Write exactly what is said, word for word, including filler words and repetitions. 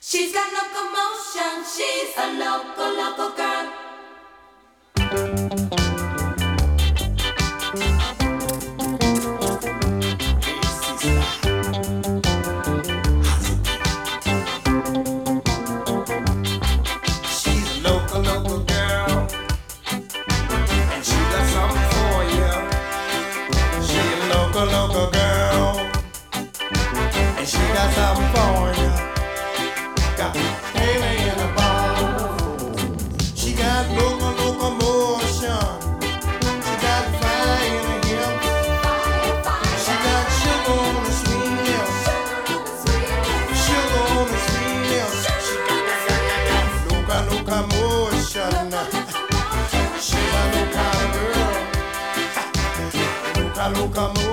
She's got locomotion, she's a local, local girl. Local girl, and she got something for you. Got Haley in the ball. She got local locomotion. She got fire in the hip. She got sugar on the sweet lips. Sugar on the sweet lips. She got local locomotion. She got local girl. Local locomotion.